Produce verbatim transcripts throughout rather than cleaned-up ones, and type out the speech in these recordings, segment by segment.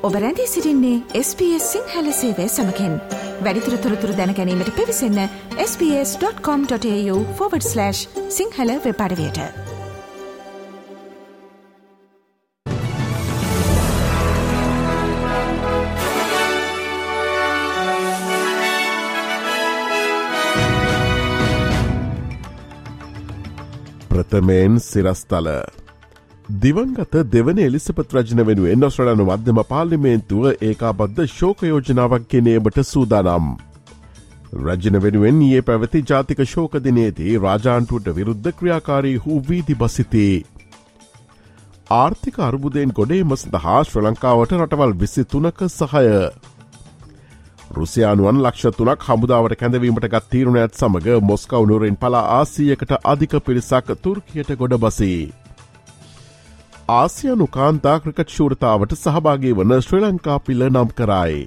ඔබ රැඳී සිටින්නේ එස් බී එස් සිංහල සේවය සමගින්. වැඩිදුර තොරතුරු දැන ගැනීමට පිවිසන්න S B S dot com dot AU forward slash Sinhala web අඩවියට. ප්‍රථමයෙන් සිරස්තල. දිවංගත දෙවන එලිසබෙත් රජන වෙනුවෙන් ඔස්ට්‍රේලියානු මධ්‍යම පාර්ලිමේන්තුව ඒකාබද්ධ ශෝක යෝජනාවක් ගෙනීමට සූදානම්. රජන වෙනුවෙන් ඊයේ පැවති ජාතික ශෝක දිනයේදී රාජාණ්ඩුවට විරුද්ධ ක්‍රියාකාරී වූ වීදි බසිති. ආර්ථික අර්බුදයෙන් ගොඩේම සඳහා ශ්‍රී ලංකාවට රටවල් විසි තුනක සහාය. රුසියානුවන් ලක්ෂ තුනක් හමුදාවට කැඳවීමට ගත් තීරණයත් සමග මොස්කව් නුවරින් පලා ආසියයකට අධික පිරිසක් තුර්කියට ගොඩ බසී. ආසියානු කාන්තා ක්‍රිකට් ශූරතාවට සහභාගී වන ශ්‍රී ලංකා පිල්ල නම් කරයි.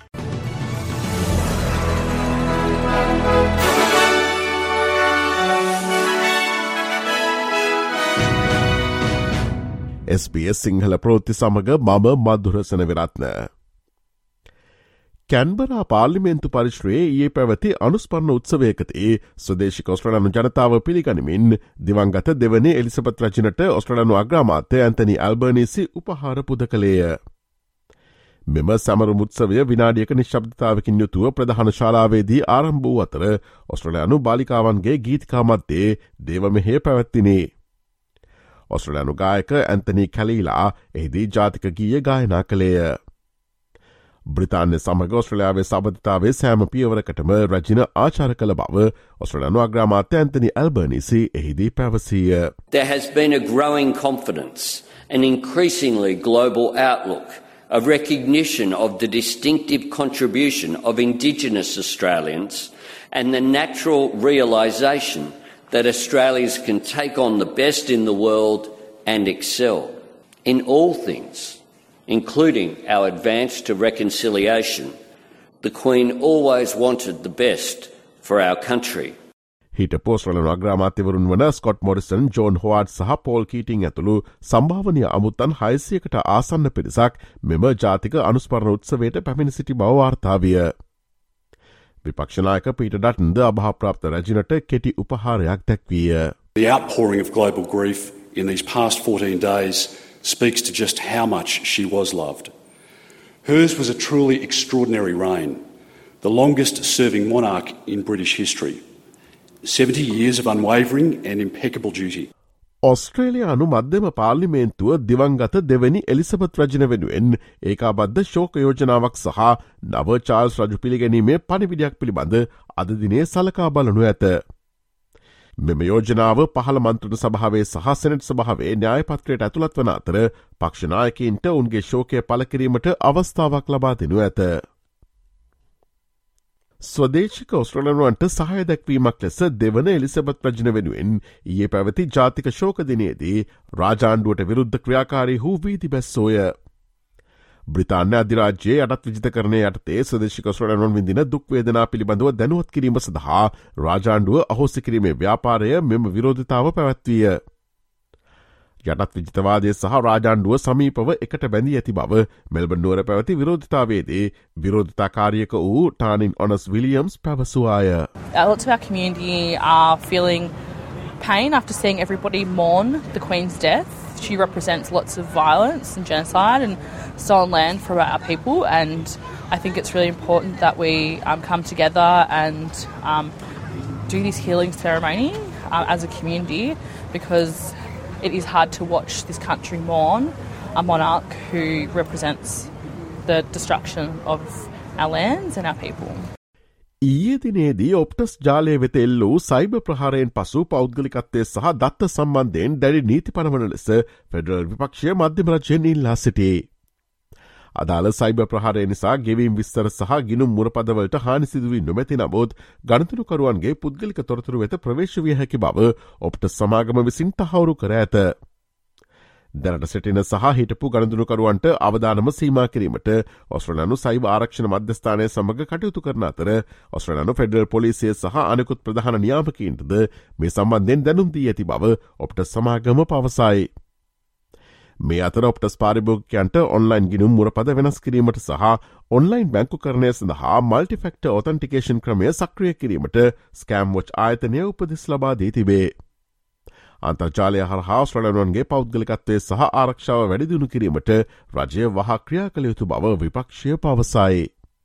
එස් බී එස් සිංහල ප්‍රවෘත්ති සමග මම මధుරසන විරත්න. කැන්බරා පාර්ලිමේන්තු පරිශ්‍රයේ ඊයේ පැවති අනුස්මරණ උත්සවයකදී ස්වදේශික ඔස්ට්‍රේලියානු ජනතාව පිළිගනිමින් දිවංගත දෙවනි එලිසබෙත් රජනට ඔස්ට්‍රේලියානු අග්‍රාමාත්‍ය ඇන්තනි ඇල්බනීසි උපහාර පුද කළේය. මෙම සමරුම් උත්සවය විනාඩියක නිශ්ශබ්දතාවකින් යුතුව ප්‍රධාන ශාලාවේදී ආරම්භ වූ අතර ඔස්ට්‍රේලියානු බාලිකාවන්ගේ ගීතිකා මැද්දේ දේවමෙහෙය පැවැත්විණි. ඔස්ට්‍රේලියානු ගායක ඇන්තනි කැලීලා එහිදී ජාතික ගීය ගායනා කළේය. බ්‍රිතාන්‍ය සමග ඔස්ට්‍රේලියාවේ සබඳතාවේ සෑම පියවරකටම රජින ආචාර කළ බව ඔස්ට්‍රේලියානු අග්‍රාමාත්‍ය ඇන්තනි ඇල්බනීසි එහිදී පැවසීය. There has been a growing confidence, an increasingly global outlook, a recognition of the distinctive contribution of Indigenous Australians and the natural realisation that Australians can take on the best in the world and excel in all things, including our advance to reconciliation. The Queen always wanted the best for our country. හිටපු ඔස්ට්‍රේලියානු අග්‍රාමාත්‍යවරුන් වන Scott Morrison, John හොවාර්ඩ් සහ Paul කීටිං ඇතුළු සම්භාවනීය අමුත්තන් හයසියකට ආසන්න පිරිසක් මෙම ජාතික අනුස්මරණ උත්සවයට පැමිණ සිටි බව වාර්තා විය. විපක්ෂ නායක පීටර් ඩටන්ද අභාවප්‍රාප්ත රජිනට කෙටි උපහාරයක් දැක්වීය. The outpouring of global grief in these past fourteen days speaks to just how much she was loved. Hers was a truly extraordinary reign, the longest serving monarch in British history. seventy years of unwavering and impeccable duty. ඔස්ට්‍රේලියානු මධ්‍යම පාර්ලිමේන්තුව දිවංගත දෙවැනි Elizabeth රජන වෙනුවෙන් ඒකාබද්ධ ශෝක යෝජනාවක් සහ නව Charles රජු පිළිගැනීමේ පණිවිඩයක් පිළිබඳ අද දිනේ සලකා බලනු ඇත. මෙම යෝජනාව පහළ මන්ත්‍රණ සභාවේ සහ සෙනෙට් සභාවේ න්‍යායපත්‍රයට ඇතුළත් වන අතර පක්ෂ නායකයින්ට උන්ගේ ශෝකය පළ කිරීමට අවස්ථාවක් ලබා දෙනු ඇත. ස්වදේශික ඔස්ට්‍රේලියානුවන්ට සහාය දැක්වීමක් ලෙස දෙවන එලිසබෙත් රජන වෙනුවෙන් ඊයේ පැවති ජාතික ශෝක දිනයේදී රාජාණ්ඩුවට විරුද්ධ ක්‍රියාකාරී වූ වීදි බැස්සෝය. බ්‍රිතාන්‍ය අධිරාජ්‍යයේ යටත් විජිතකරණය යටතේ ස්වදේශික ඔස්ට්‍රේලියානුවන් විඳින දුක් වේදනා පිළිබඳව දැනුවත් කිරීම සඳහා රාජාණ්ඩුව අහෝසි කිරීමේ ව්‍යාපාරය මෙම විරෝධතාව පැවැත්විය. යටත් විජිතවාදය සහ රාජාණ්ඩුව සමීපව එකට බැඳී ඇති බව මෙල්බන් නුවර පැවති විරෝධතාවයේදී විරෝධතාකාරියක වූ ටානින් ඔනස් විලියම්ස් පැවසුවාය. Lots of our community are feeling pain after seeing everybody mourn the Queen's death. She represents lots of violence and genocide and stolen land from our people, and I think it's really important that we um, come together and um, do this healing ceremony uh, as a community, because it is hard to watch this country mourn a monarch who represents the destruction of our lands and our people. ඊයේ දිනේදී ඔප්ටස් ජාලය වෙත එල්ල වූ cyber ප්‍රහාරයෙන් පසු පෞද්ගලිකත්වය සහ දත්ත සම්බන්ධයෙන් දැඩි නීති පනවන ලෙස ෆෙඩරල් විපක්ෂය මධ්‍යම රජයෙන් ඉල්ලා සිටී. අදාළ සයිබර් ප්‍රහාරය නිසා ගෙවීම් විස්තර සහ ගිනුම් මුරපදවලට හානි සිදුවී නොමැති නමුත් ගණතුරුකරුවන්ගේ පුද්ගලික තොරතුරු වෙත ප්‍රවේශ විය හැකි බව ඔප්ටස් සමාගම විසින් තහවුරු කර ඇත. දැනට සිටින සහ හිටපු ගණතුරුකරුවන්ට අවදානම සීමා කිරීමට ඔස්ට්‍රේලියානු සයිබර් ආරක්ෂණ මධ්‍යස්ථානය සමග කටයුතු කරන අතර ඔස්ට්‍රේලියානු ෆෙඩරල් පොලිසිය සහ අනෙකුත් ප්‍රධාන නියාමකයින්ටද මේ සම්බන්ධයෙන් දැනුම් දී ඇති බව ඔප්ටස් සමාගම පවසයි. මේ අතර ඔප්ටස් පාරිභෝගිකයන්ට ඔන්ලයින් ගිණුම් මුරපද වෙනස් කිරීමට සහ ඔන්ලයින් බැංකුකරණය සඳහා මල්ටිෆැක්ටර් ඔතෙන්ටිකේෂන් ක්‍රමය සක්‍රිය කිරීමට ස්කෑම් වොච් ආයතනය උපදෙස් ලබා දී තිබේ. අන්තර්ජාලය හරහා ඔස්ට්‍රේලියානුවන්ගේ පෞද්ගලිකත්වය සහ ආරක්ෂාව වැඩිදියුණු කිරීමට රජය වහා ක්‍රියා කළ යුතු බව විපක්ෂය පවසයි.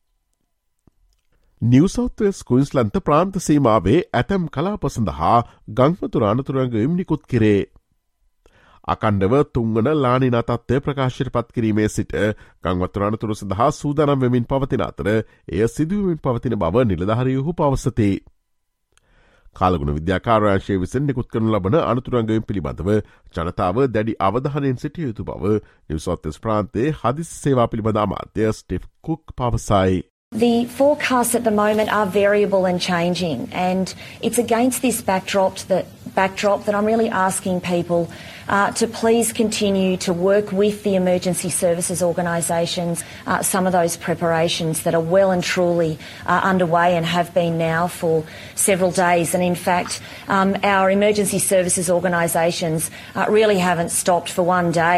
නිව් සවුත් වෙල්ස් ක්වීන්ස්ලන්ත ප්‍රාන්ත සීමාවේ ඇතැම් කලාප සඳහා ගංවතුර අනතුරැඟවීම් නිකුත් කෙරේ. අකණ්ඩව තුන්වන ලානිනා තත්ත්වය ප්‍රකාශයට පත් කිරීමේ සිට ගංවතුර අනතුරු සඳහා සූදානම් වෙමින් පවතින අතර එය සිදුවමින් පවතින බව නිලධාරියහු පවසති. කාලගුණ විද්‍යාකාරංශය විසින් නිකුත් කරනු ලබන අනතුරංගවීම් පිළිබඳව ජනතාව දැඩි අවධානයෙන් සිටිය යුතු බව නිව් සවුත් වෙල්ස් ප්‍රාන්තයේ හදිසි සේවා පිළිබඳ අමාත්‍ය ස්ටිව් කුක් පවසයි. The forecasts at the moment are variable and changing, and it's against this backdrop that backdrop that I'm really asking people uh, to please continue to work with the emergency services organisations. Uh, some of those preparations that are well and truly uh, underway and have been now for several days, and in fact, um, our emergency services organisations uh, really haven't stopped for one day.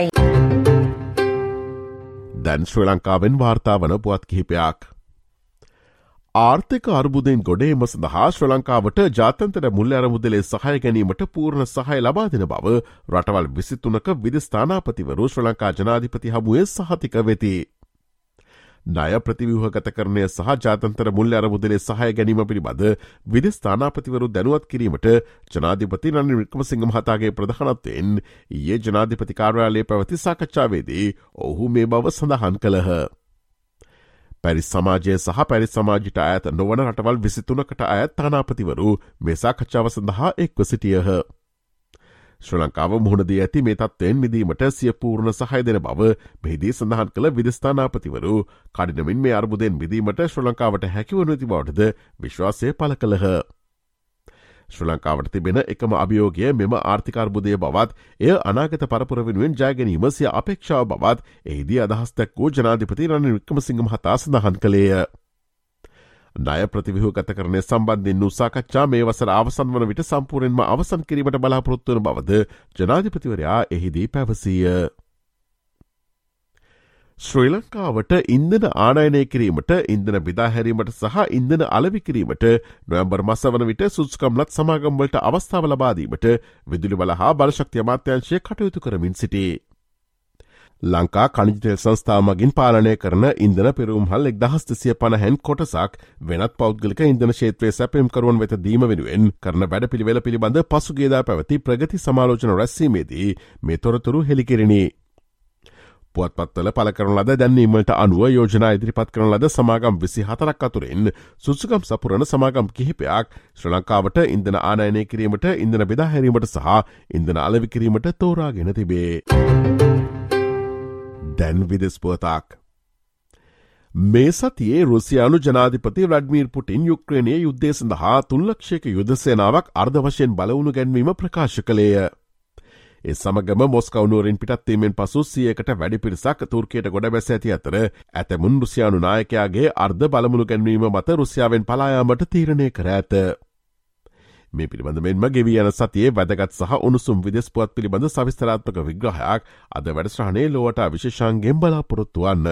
දැන් ශ්‍රී ලංකාවෙන් වාර්තා වන පුවත් කිහිපයක්. ආර්ථික අර්බුදයෙන් ගොඩේම සඳහා ශ්‍රී ලංකාවට ජාත්‍යන්තර මුල්‍ය අරමුදලේ සහාය ගැනීමට පූර්ණ සහාය ලබා දෙන බව රටවල් විසිතුනක විදෙස්ථානාපතිවරු ශ්‍රී ලංකා ජනාධිපති හමුවේ සහතික වෙති. ණය ප්‍රතිව්‍යුහගතකරණය සහ ජාත්‍යන්තර මුල්‍ය අරමුදලේ සහාය ගැනීම පිළිබඳ විදෙස්ථානාපතිවරු දැනුවත් කිරීමට ජනාධිපති රනිල් වික්‍රමසිංහ මහතාගේ ප්‍රධානත්වයෙන් ඊයේ ජනාධිපති කාර්යාලයේ පැවති සාකච්ඡාවේදී ඔහු මේ බව සඳහන් කළහ. පැරිස් සමාජය සහ පැරිස් සමාජයට අයත් නොවන රටවල් විසිතුනකට අයත් තානාපතිවරු මේ සාකච්ඡාව සඳහා එක්ව සිටියහ. ශ්‍රී ලංකාව මුහුණදී ඇති මේ තත්ත්වයෙන් මිදීමට සිය පූර්ණ සහාය දෙන බව මෙහිදී සඳහන් කළ විදෙස්ථානාපතිවරු කඩිනමින් මේ අර්බුදයෙන් මිදීමට ශ්‍රී ලංකාවට හැකිවනු ඇති බවටද විශ්වාසය පළ කළහ. ශ්‍රී ලංකාවට තිබෙන එකම අභියෝගය මෙම ආර්ථික අර්බුදය බවත් එය අනාගත පරපුර වෙනුවෙන් ජය ගැනීම සිය අපේක්ෂාව බවත් එහිදී අදහස් දැක්වූ ජනාධිපති රනිල් වික්‍රමසිංහ මහතා සඳහන් කළේය. ණය ප්‍රතිව්‍යුහගතකරණය සම්බන්ධයෙන් වූ සාකච්ඡා මේ වසර අවසන් වන විට සම්පූර්ණයෙන්ම අවසන් කිරීමට බලාපොරොත්තු වන බවද ජනාධිපතිවරයා එහිදී පැවසීය. ශ්‍රී ලංකාවට ඉන්ධන ආනයනය කිරීමට ඉන්ධන බෙදාහැරීමට සහ ඉන්ධන අලෙවි කිරීමට නොවැම්බර් මාස වන විට සුදුසුකම්ලත් සමාගම්වලට අවස්ථාව ලබා දීමට විදුලි බල හා බලශක්ති අමාත්‍යාංශය කටයුතු කරමින් සිටී. ලංකා ඛනිජ තෙල් සංස්ථාව මගින් පාලනය කරන ඉන්ධන පෙරවුම්හල් එක්දහස් දෙසිය පනහෙන් කොටසක් වෙනත් පෞද්ගලික ඉන්ධන ක්ෂේත්‍රයේ සැපයුම්කරුවන් වෙත දීම වෙනුවෙන් කරන වැඩපිළිවෙල පිළිබඳ පසුගියදා පැවති ප්‍රගති සමාලෝචන රැස්වීමේදී මේ තොරතුරු හෙළිකෙරිණි. පුවත්පත්වල පළ කරන ලද දැන්වීමට අනුව යෝජනා ඉදිරිපත් කරන ලද සමාගම් විසි හතරක් අතුරින් සුසුකම් සපුරන සමාගම් කිහිපයක් ශ්‍රී ලංකාවට ඉන්ධන ආනයනය කිරීමට ඉන්ධන බෙදා හැරීමට සහ ඉන්ධන අලෙවි කිරීමට තෝරාගෙන තිබේ. දැන් විදෙස් පුවතක්. මේ සතියේ රුසියානු ජනාධිපති ව්ලාඩිමීර් පුටින් යුක්‍රේනයේ යුද්ධය සඳහා තුන්ලක්ෂයක යුද සේනාවක් අර්ධ වශයෙන් බලවුණු ගැන්වීම ප්‍රකාශ කළේය. ඒ සමගම මොස්කව්නුවරින් පිටත්වීමෙන් පසු සියයකට වැඩි පිරිසක් තුර්කයට ගොඩ බැස ඇති අතර ඇතැමුන් රුසියානු නායකයාගේ අර්ධ බලමුණු ගැන්වීම මත රුසියාවෙන් පලායාමට තීරණය කර ඇත. මේ පිළිබඳ මෙන්ම ගෙවී යන සතියේ වැදගත් සහ උණුසුම් විදෙස් පුවත් පිළිබඳ සවිස්තරාත්මක විග්‍රහයක් අද වැඩසටහනේ ලොවට විශේෂාංගෙන් බලාපොරොත්තු වන්න.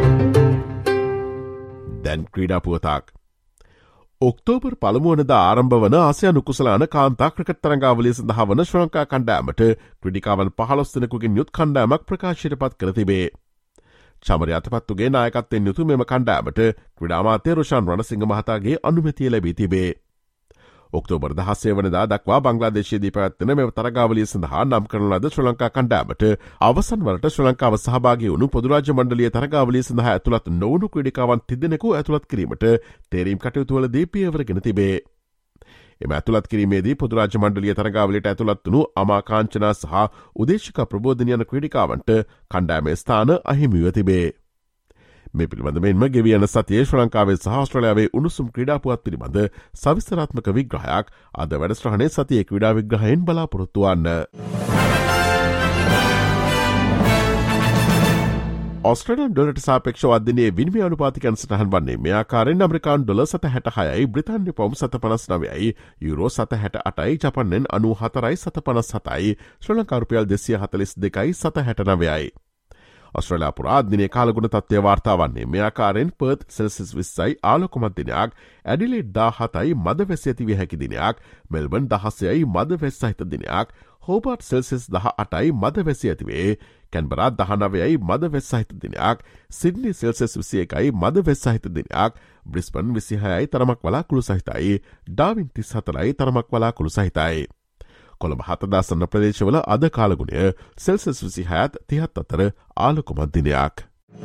දැන් ක්‍රීඩා පුවතක්. ඔක්තෝබර් පළමුවනදා ආරම්භ වන ආසියානු කුසලාන කාන්තා ක්‍රිකට් තරඟාවලිය සඳහා වන ශ්‍රී ලංකා කණ්ඩායමට ක්‍රීඩිකාවන් පහළොස් දෙනෙකුගෙන් යුත් කණ්ඩායමක් ප්‍රකාශයට පත් කර තිබේ. චමරි අතපත්තුගේ නායකත්වයෙන් යුතු මෙම කණ්ඩායමට ක්‍රීඩා අමාත්‍ය රොෂාන් රණසිංහ මහතාගේ අනුමැතිය ලැබී තිබේ. ඔක්තෝබර් දහසය වනදා දක්වා බංග්ලාදේශයේදී පැවැත්වෙන මෙම තරගාවලිය සඳහා නම් කරන ලද ශ්‍රී ලංකා කණ්ඩායමට අවසන් වරට ශ්‍රී ලංකාව සහභාගී වුණු පොදු රාජ්‍ය මණ්ඩලීය තරගාවලිය සඳහා ඇතුළත් නොවුණු ක්‍රීඩිකාවන් තිදෙනෙකු ඇතුළත් කිරීමට තේරීම් කටයුතුවලදී පියවරගෙන තිබේ. එම ඇතුළත් කිරීමේදී පොදු රාජ්‍ය මණ්ඩලීය තරගාවලියට ඇතුළත් වුණු අමා කාංචනා සහ උදේශිකා ප්‍රබෝධන යන ක්‍රීඩිකාවන්ට කණ්ඩායමේ ස්ථාන අහිමිව තිබේ. මේ පිළිබඳ මෙන්ම ගෙවී යන සතියේ ශ්‍රී ලංකාවේ සහ ඕස්ට්‍රේලියාවේ උණුසුම් ක්‍රීඩා පුවත් පිළිබඳ සවිස්තරාත්මක විග්‍රහයක් අද වැඩසටහනේ සතියේ ක්‍රීඩා විග්‍රහයෙන් බලාපොරොත්තු වන්න. ඔස්ට්‍රේලියානු ඩොලරට සාපේක්ෂව අද දිනේ විනිමය අනුපාතිකයන් සටහන් වන්නේ මේ ආකාරයෙන් ඇමරිකානු ඩොලර් සත හැට හයයි, බ්‍රිතාන්‍ය පවුම් සත පනස් නවයයි, යුරෝ සත හැට අටයි, ජපන් යෙන් අනූ හතරයි සත පනස් හතයි, ශ්‍රී ලංකා රුපියල් දෙසිය හතලිස් දෙකයි සත හැට නවයයි. ඔස්ට්‍රේලියා පුරා දිනේ කාලගුණ තත්ත්වය වාර්තා වන්නේ මේ ආකාරයෙන් පර්ත් සෙල්සියස් විස්සයි ආලෝකමත් දිනයක්, ඇඩිලේඩ් දාහතයි මද වැසි ඇති විය හැකි දිනයක්, මෙල්බන් දහසයයි මද වැස්ස සහිත දිනයක්, හෝබර්ට් සෙල්සියස් දහ අටයි මද වැසි ඇතිවේ, කැන්බරා දහනවයයි මද වැස්ස සහිත දිනයක්, සිඩ්නි සෙල්සියස් විසි එකයි මද වැස්ස සහිත දිනයක්, බ්‍රිස්බන් විසිහයයි තරමක් වලාකුළු සහිතයි, ඩාවින් තිස් හතරයි තරමක් වලාකුළු සහිතයි. කොළඹ හතදාසන්න ප්‍රදේශවල අද කාලගුණය සෙල්සියස් විසිහයත් තිහත් අතර ආලෝකමත් දිනයක්.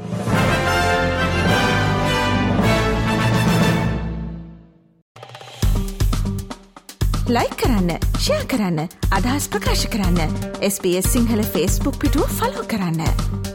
ලයික් කරන්න, ෂෙයා කරන්න, අදහස් ප්‍රකාශ කරන්න. S B S Sinhala Facebook පිටුව ෆලෝ කරන්න.